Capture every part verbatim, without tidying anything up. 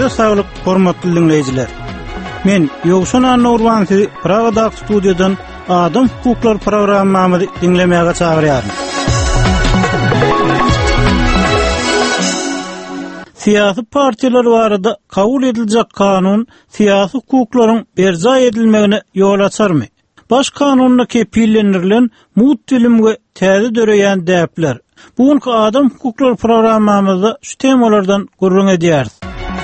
Ýa-da saglyk, hormatly dinleýijiler. Men Ýowşan Nurwanty Pragada studiýadan Adam hukuklar programmamy dinlemäge çagyrýarym. Siyasi partiler barada kabul edilecek kanun siyasi hukuklaryň berza edilmegine ýol açarmy? Baş kanunna kepillendirilen mut dilimge täze döreýän däpler. Bugunky Adam hukuklar programmamyzda şu temalardan gurrun edýäris.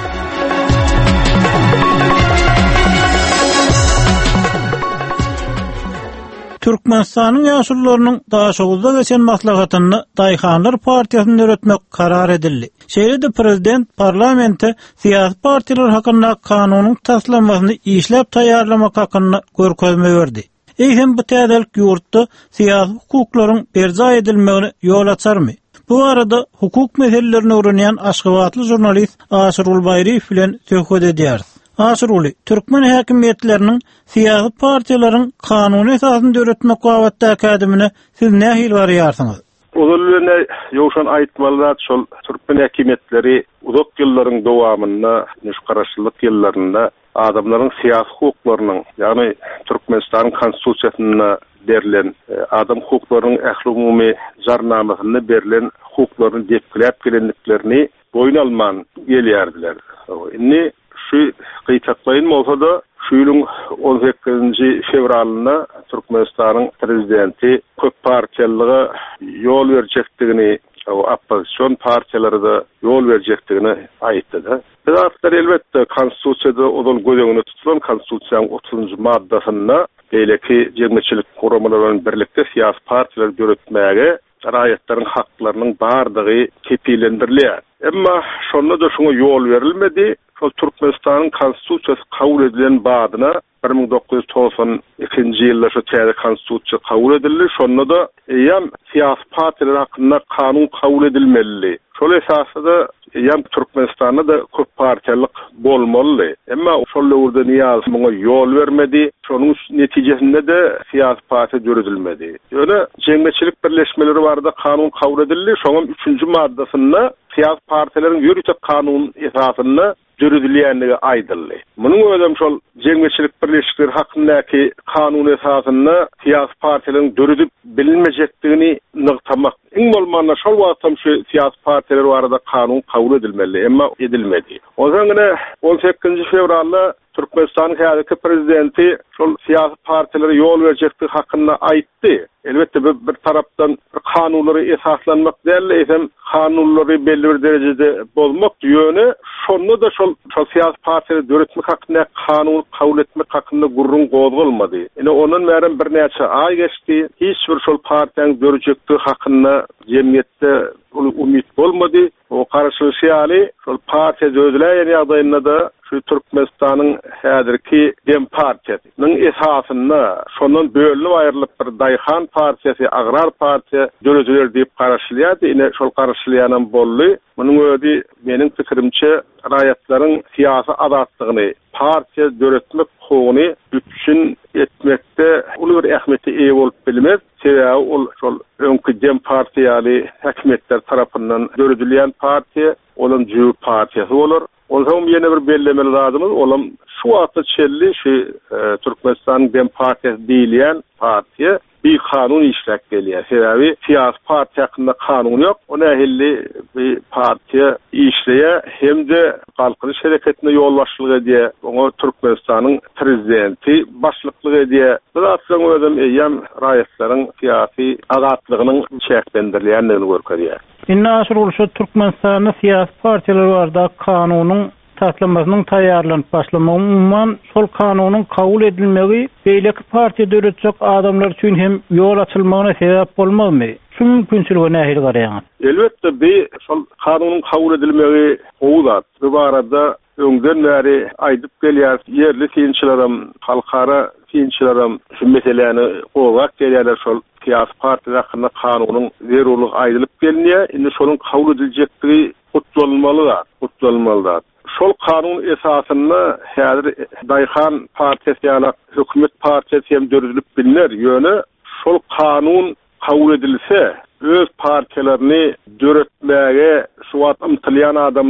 Türkmenistanyň ýaşurlarynyň daşagylda geçen maslahatyny Daýhanlar partiýasyny öretmek karar edildi. Şeýle-de prezident parlamente siyasi partiler hakynda kanunyň taslanmasyny işläp taýýarlamak hakynda görkezme berdi. Eýhem bu täzelik ýurtda siyasi hukuklaryň berza edilmegine ýol açarmy? Bu arada hukuk meselelerini öwrenýän Aşgabatly jurnalist Aşyr Ulbaýry bilen söhbet edýäris. Aşyr uly, Türkmen häkimetleriniň siyasi partiýalaryň kanuny esasyny öretmek wagtda akademine siz nähil barýarsyňyz? Ozallygyna ýowşan aýtmalar şol Türkmen häkimetleri uzak ýyllaryň dowamynda, nüşgaraşlyk ýyllarynda adamlaryň siyasi hukuklarynyň, ýagny Türkmenistanyň konstitusiýasyna berilen adam hukuklarynyň ähli umumy jarnamasyna berilen hukuklaryny depkiläp gelenliklerini boyun alman gelýärdiler. Indi şu gıйtaklaýyn bolsa-da şu ýylyň on sekizinji fevralyna Türkmenistanyň prezidenti köp partiýalyga ýol berjekdigini, opposision partiýalary da ýol berjekdigini aýtdy. Biz aslında elbetde konstitusiýada odol gözeňine tutulan konstitusiýanyň otuzunji maddasyna beýleki jemgyçilik guramalarynyň birlikde siyasi partiýalar döretmäge raýatlaryň haklarynyň bardygy kepilendirilýär. Emma şonda da şoňa ýol berilmedi. Şol Türkmenistanyň konstitusiýasy kabul edilen badyna bir ming dokuz ýüz toksan ikinji ýylda şu täze konstitusiýa kabul edildi. Şonda da ýam siyasi partiýalar hakynda kanun kabul edilmeli. Şol esasda ýam Türkmenistanda da köp partiýalyk bolmaly. Emma şol döwürde niýaz muňa ýol bermedi. Şonuň netijesinde de siyasi partiýa döredilmedi. Ýöne jemgyçilik birleşmeleri barada kanun kabul edildi. Şoňam üçünji maddasyna siyasi partiýalaryň ýürütek kanun esasyna döredilýänligi aýdyldy. Munyň öňem şol jemgyçilik birleşikleri hakyndaky kanun esasyna siyasi partiýalaryň döredip bilinmejekdigini nyktamak. Iň bolmanda şol wagtda şu siyasi partiýalar barada kanun kabul edilmeli, emma edilmedi. Ozaňyna on sekizinji fevralda Türkmenistanyň häzirki prezidenti şol siyasi partiýalary ýol berjekdigi hakynda aýtdy. Elbette bir, bir tarapdan kanunlary esaslanmak däl, eýsem kanunlary belli bir derejede bolmak ýöne şonda da şol şol siyasi partiýalary döretmek hakynda kanun kabul etmek hakynda gurrun gozgalmady. Ene onuň mären bir näçe ay geçdi. Hiç bir şol partiýanyň dörecekdigi hakynda jemgyýetde umyt bolmady. O garaşlyşýaly şol partiýa döredilýän ýagdaýynda da şu Türkmenistanyň häzirki Dem partiýasynyň esasyna şondan bölünip aýrylyp bir Daýhan partiýasy, Agrar partiýa döredilýär diýip garaşlýar. Ine şol garaşlýanan boldy. Munyň özi meniň pikirimçe raýatlaryň siyasi azatlygyny, partiýa döretmek hoguny bütün etmekde uly bir ähmiýeti eýe bolup bilmez. Sebäbi ol şol öňkü Dem partiýaly häkimetler tarapyndan döredilýän partiýa, olan jüw partiýasy bolar. Olsam ýene bir bellemeli lazımız. Olam şu wagtda çelli şu e, Türkmenistan Dem partiýasy diýilýän partiýa bir kanun işlek gelýär. Sebäbi siyasi partiýa hakynda kanun ýok. O nähilli bir partiýa işleýär hemde galkynyş hereketine ýol başçylyk edýär. Oňa Türkmenistanyň prezidenti başlyklyk edýär. Bu aslında özüm eýem raýatlaryň siyasi azatlygynyň çäklendirilýändigini görkezýär. Inna aşyr bolsa Türkmenistanyň siyasi partiýalary barada kanunyň taslanmasynyň taýýarlanyp başlamagy umman şol kanunyň kabul edilmegi beýleki partiýa döretjek adamlar üçin hem ýol açylmagyna sebäp bolmazmy? Şu mümkinçiligi nähili garaýaňyz? Elbetde bir şol kanunyň kabul edilmegi owzat. Bu barada öňden bäri aýdyp gelýär ýerli synçylarym, halkara synçylarym şu meseleni gowak gelýärler şol siyasi partiýalar hakynda kanunyň zerurlygy aýdylyp gelýär. Indi şonuň kabul ediljekdigi gutlanmaly, gutlanmaly. Şol kanun esasyny häzir Daýhan partiýasy ýa-da hökümet partiýasy hem döredilip bilinýär. Ýöne şol kanun kabul edilse öz partiýalaryny döretmäge şu wagt ymtylýan adamlar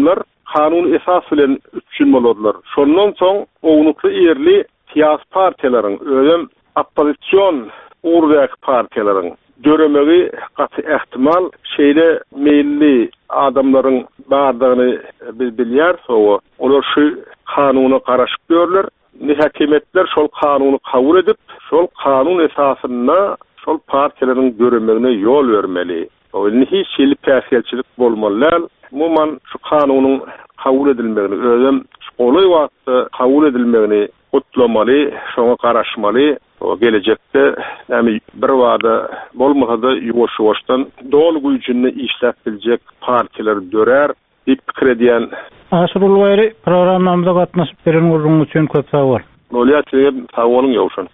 kanun esas bilen üçünmelidirler. Şondan soň ownukly ýerli siyasi partiýalaryň özüm oppozisiýon urdak partiýalaryň göremegi gaty ehtimal şeýle meýilli adamlaryň bardygyny biz bilýär, soňra olar şu kanuny garaşyp görler. Häkimetler şol kanuny kabul edip, şol kanun esasynda şol partiýalaryň göremegine ýol bermeli. Oýny hiç şeýle päsgelçilik bolmaly. Muman şu kanunyň kabul edilmegini özüm olay wagtda kabul edilmegini gutlamaly, şoňa garaşmaly. O gelecekte yani bir wada bolmasa-da ýuwaş-ýuwaşdan dol güýjüni işlätiljek partiýalar dörer diýip pikir edýän. Aşyrul Gaýry programmamyza gatnaşyp beren gurrun üçin köp sag bol. Bolýar, size sag boluň ýowşan.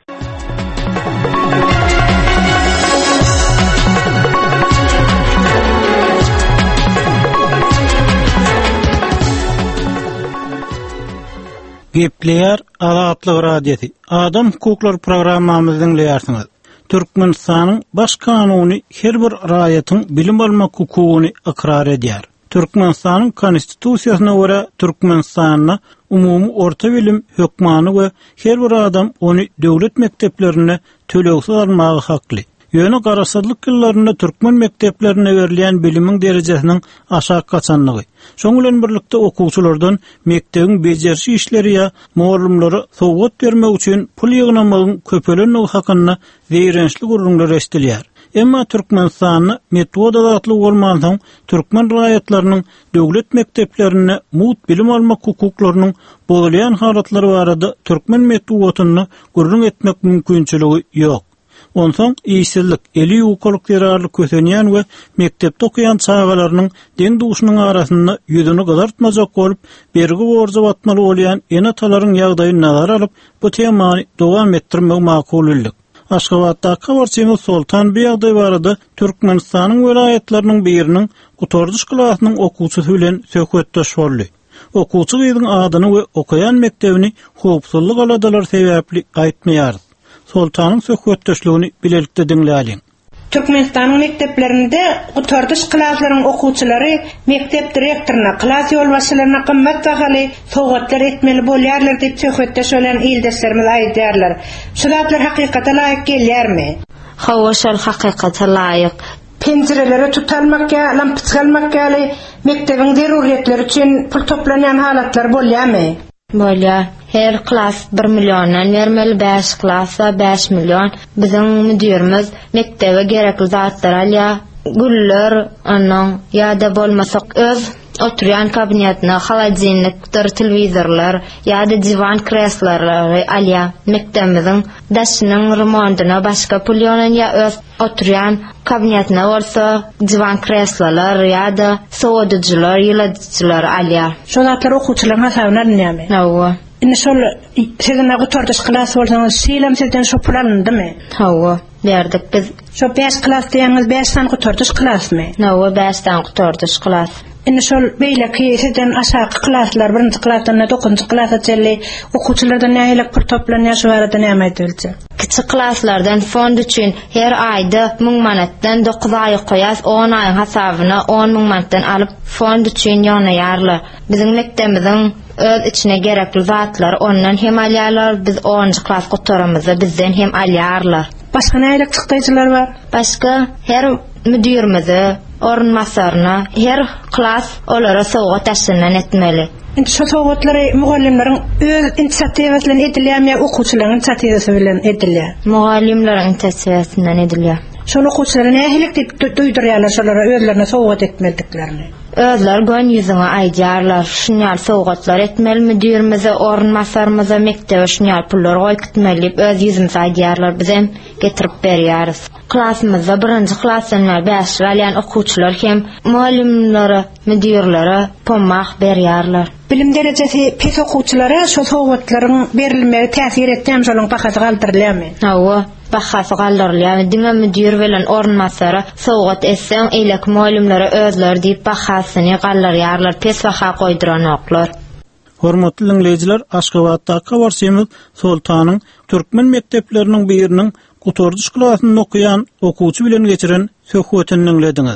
Gepleýär Azatlyk radiosi. Adam hukuklar programmamyzyň dinleýärsiňiz. Türkmenistanyň baş kanuny her bir raýatyň bilim almak hukugyny ikrar edýär. Türkmenistanyň konstitusiýasyna görä Türkmenistanyň umumy orta bilim hökmany we her bir adam ony döwlet mekdeplerine tölegsiz almagy hakly. Ýöne garaşdyrlyk ýyllarynda türkmen mekdeplerine berilýän bilimiň derejesiniň aşağı gaçanlygy. Şoň bilen birlikde okuwçylardan mekdebiň bejerişi işleri ýa muallimlary sowgat bermek üçin pul ýygnamagyň köpelenligi hakynda zeýrençli gurrunlar eşdilýär. Emma Türkmenistanyň metoda zatly bolmandyň türkmen raýatlarynyň döwlet mekdeplerine mut bilim almak hukuklarynyň bozulýan halatlary barada türkmen metodatyny gurrun etmek mümkinçiligi ýok. Onsoň işsizlik, eli ýukalyk ýararlyk kösenýän we mektepde okuyan çağalarynyň deň duşunyň arasynda ýüzüni gyzartmajak bolup, bergi borja batmaly bolýan enatalaryň ýagdaýyny nazara alyp, bu temany dowam etdirmek makul. Aşgabatda Kawarçymy Sultan Beyagdaý barada Türkmenistanyň welaýatlarynyň biriniň gutardyş klasynyň okuwçysy bilen söhbetdeş boldy. Okuwçy gyzyň adyny we okuyan mektebini howpsuzlyk aladalar sebäpli aýtmaýar. Sultanyň söhbetdeşligini bilelikde dinläýäliň. Türkmenistanyň mekteplerinde gutardyş klaslaryň okuwçylary mektep direktoryna, klas ýolbaşçylaryna gymmat bahaly sowgatlar etmeli bolýarlar diýip söhbetdeş bolan ýyldaşlarymyz aýdýarlar. Şu zatlar hakykata laýyk gelýärmi? Hawa şol hakykata laýyk. Pencerelere tutalmak ya, lamp çalmak ya, mektebiň zeruriýetleri üçin pul toplanýan halatlar bolýarmy? Bolýar. Her klas bir milyondan vermeli, beş klasa beş milyon. Bizim müdürimiz mektebe gerekli zatlar alýar. Güller, anan ýa-da bolmasak öz oturýan kabinetine haladzinlikdir, telewizorlar ýa-da divan kreslary alýar. Mektebimiziň daşynyň remontyna başga pul ýa öz oturýan kabinetine bolsa divan kreslalar ýa-da sowadyjylar, ýyladyjylar alýar. Şu zatlar okuwçylaryň hasabyna näme? Hawa. Indi şol sizin gutardyş klas bolsaňyz şeýlem sizden şo pul alındymy? Hawa, berdik biz. Şo beş klas diýeniz beş tan gutardyş klasmy? Hawa, beş tan gutardyş klas. Indi şol beýleki sizden aşağı klaslar, birinji klasdan dokuzunçy klasa çelli okuwçylardan näýelik pul toplanýar, şu barada näme aýdyljak? Kiçik klaslardan fond üçin her aýda ming manatdan dokuz aý goýas, on aýyň hasabyna on ming manatdan alyp fond üçin ýanaýarlar. Biziň mektebimiziň öz içine gerekli zatlar ondan hem alýarlar, biz onuncu klas gutarymyzy bizden hem alýarlar. Başga näýelik çykdyjylar bar? Başga her müdürimizi, orunmasaryna, her klas olara sowgat taşynan etmeli. Indi şu sowgatlary mugallimleriň öz inisiatiwasy bilen edilýärmi, okuwçylaryň inisiatiwasy bilen edilýär? Mugallimleriň inisiatiwasyndan edilýär. Şol okuwçylara näýelik diýip duýdurýarlar şolara özlerine sowgat etmediklerini? Özler gön ýüzüne aýdýarlar, şunýal sowgatlar etmeli, müdürimize, orunmasarymyza mektebe şunýal pullar goýgitmeli diýip öz ýüzümize aýdýarlar, biz hem getirip berýäris. Klasymyzda birinji klasdan beş alýan okuwçylar hem muallimlere, müdürlere pommak berýärler. Bilim derejesi pes okuwçylara şol sowgatlaryň berilmegi täsir etdiňi şolaryň bahasy galdyrylýarmy? Hawa, bahasy galdyrylýar. Diňe müdür bilen orunmasary sowgat etseň eýlek muallimlere özler diýip bahasyny galdyrýarlar, pes baha goýduranoklar. Hormatly dinleyijiler, Aşgabatda Kawarçymy Sultanyň türkmen mektepleriniň biriniň gutardyş klasyny okuyan okuwçy bilen geçiren söhbetini dinlediňiz.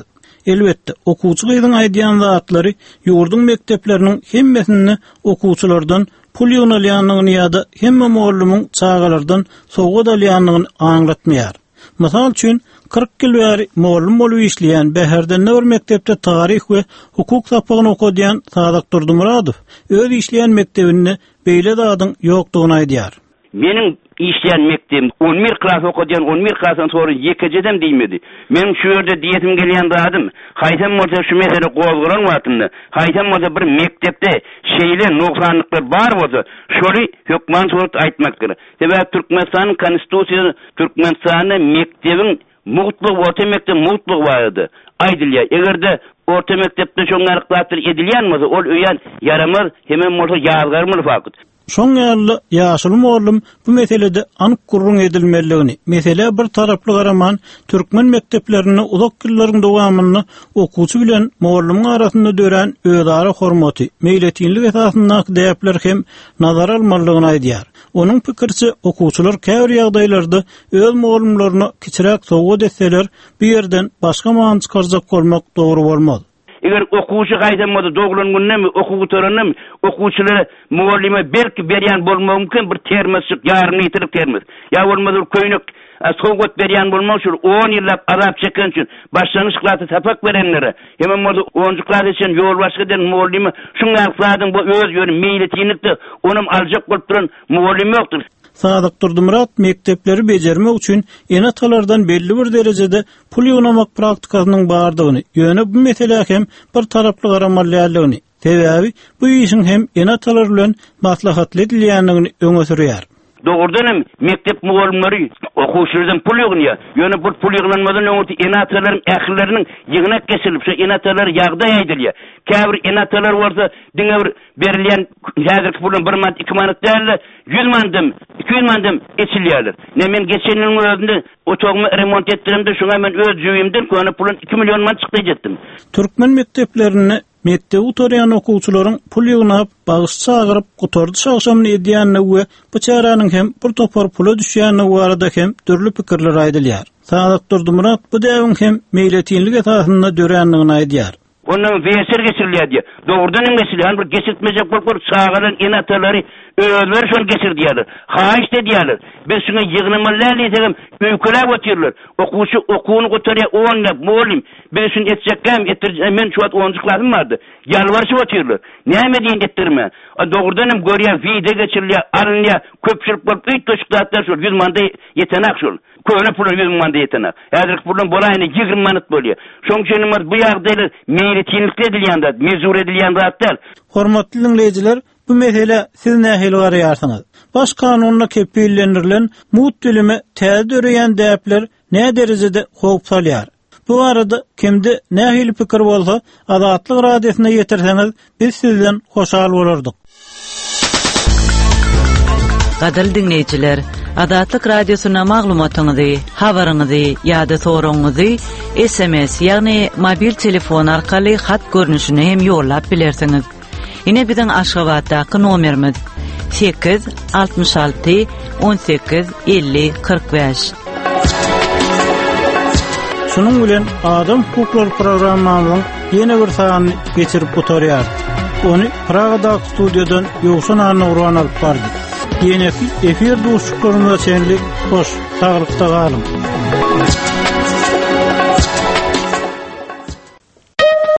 Elbette, okuwçy gyzyň aýdýan zatlary ýurdun mekdepleriniň hemmesini okuwçylardan pul ýönelendigini ýa-da hemme muallimyň çagalardan sowga dalýandygyny aňlatmaýar. Mysal üçin kırk ýyl bäri muallim bolup işleýän Bäherden bir mektepde taryh we hukuk sapagyny okudýan Sadak Durdumuradow öz işleýän mektebinde beýle zadyň ýokdugyny aýdýar. Meniň işleýän mektebim on bir klas okudýan on bir klasdan sonra ýekejedem diýmedi. Men şu ýerde diýetim gelýän zadym, haýsam bolsa şu mesele gozguran wagtynda, haýsam bolsa bir mektepde şeýle noksanlyklar bar bolsa, şoly hökman sorat aýtmak gerek. Sebäp Türkmenistanyň konstitusiýasy Türkmenistanyň mektebin mutluluk orta mektep mutluluk bardy. Aýdylýar. Egerde orta mektepde şoň aryklatır edilýän bolsa, ol öýän yaramaz, hemen bolsa ýazgarmyl fakt. Şoň ýaly ýaşyl muallim bu meselede anyk gurrun edilmeligini, mesele bir taraply garaman türkmen mekteplerini uzak ýyllaryň dowamyny okuwçy bilen muallimyň arasynda dören özara hormaty, meýletinlik esasyndaky däpler hem nazar almalygyny aýdýar. Onuň pikirçe okuwçylar käbir ýagdaýlarda öz muallimlaryna kiçiräk sowga desseler, bir ýerden başga maň çykarjak bolmak dogry bolmaz. Eger okuwçy gaýdanmady doglangyny okuw törünüm okuwçylary muallime belki berýän bolmagy mümkin bir termosçyk ýaryny ýitirip termos. Ya bolmady köýnük sowgat berýän bolmak üçin on ýyllap arap çeken üçin başlanyş klasy sapak berenlere hemen boldy onunçy klasy üçin ýol başgadan muallime şuňa sadyň bu öz ýöne meýletinlikde onuň aljak bolup duran muallim ýokdur. Sadak Durdumurat mektepleri bejermek üçin enatalardan belli bir derejede pul ýynamak praktikasynyň bardygyny, ýöne bu mesele hem bir taraply garamalýarlygyny, sebäbi bu işin hem enatalar bilen maslahatly edilýändigini öňe sürýär. Doğrudan mektep muallimleri okuwçylardan pul ýygnya. Ýöne bu pul ýyglanmadan öňe enatalaryň ähirleriniň ýygynak kesilip, şu enatalar ýagdaý edilýär. Käbir enatalar bolsa, diňe bir berilýän häzirki pulun bir manat, iki manat däl, yüz manatym, iki yüz manatym içilýärler. Ne men geçeniň özünde otogymy remont etdiremde, şoňa men öz jüýümden köne pulun iki million manat çykdy jetdim. Türkmen mekteplerini mektep utoryan okuwçylaryň pul ýygnap, bagyş çagyryp, gutordy şagşamny edýänine we bu çaranyň hem bir topar pula düşýänine barada hem türlü pikirler aýdylýar. Sadak Durdumurat bu däwin hem meýletinlik esasynda dörendigini aýdýar. Onun vesir geçirilýär diýär. Dogrudan geçirilýär, bir geçirtmejek bolup çağaryň enatalary özleri şol geçirdiýärler. Haýyş edýärler. Biz şuňa ýygnamalary diýelim, öýkelep oturýarlar. Okuwçy okuwyny gotarýar, onda muallim ben şunu etjekkäm, etdirjem, men şu wagt onunçy klasym bardy. Ýalwaryşyp oturýarlar. Näme diýen etdirme? Dogrudan hem görýär, wide geçirilýär, alynýar, köpçülik bolup üç toşuklatlar şol yüz manda ýetenek şol. Köne pulun yüz manda ýetenek. Häzirki pulun boraýyny ýygrym manat bolýar. Şoň üçin bu ýagdaýlar meýletinlikde edilýän zat, mezur edilýän zatlar. Hormatly dinleýijiler, bu mesele siz nähili garaýarsyňyz? Baş kanunyna kepillendirilen mut dilimi täze döreýän däpler nä derejede howp salýar? Bu arada kimde nähili pikir bolsa, Azatlyk radiosyna ýetirseňiz, biz sizden hoşal bolardyk. Gadal dinleyijiler, Azatlyk radiosyna maglumatyňyzy, habaryňyzy ýa-da soraňyzy S M S ýagny mobil telefon arkaly hat görnüşine hem ýollap bilersiňiz. Ine biziň Aşgabatdaky nomerimiz sekiz altmış alty on sekiz elli kırk beş. Şunun bilen Adam Hukuklar programmamyzyň ýene bir sanyny geçirip oturýar. Onu Pragada studiodan Ýowşan Arnawran alyp bardy. Ýene efir duşuklaryna çenlik hoş, taglykda galym.